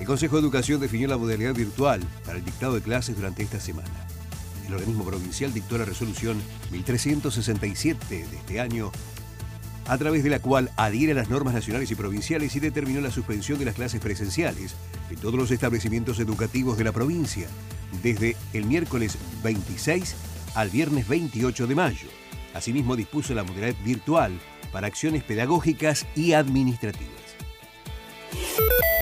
Consejo de Educación definió la modalidad virtual para el dictado de clases durante esta semana. El organismo provincial dictó la resolución 1367 de este año, a través de la cual adhiere a las normas nacionales y provinciales y determinó la suspensión de las clases presenciales en todos los establecimientos educativos de la provincia, desde el miércoles 26 al viernes 28 de mayo. Asimismo, dispuso la modalidad virtual para acciones pedagógicas y administrativas.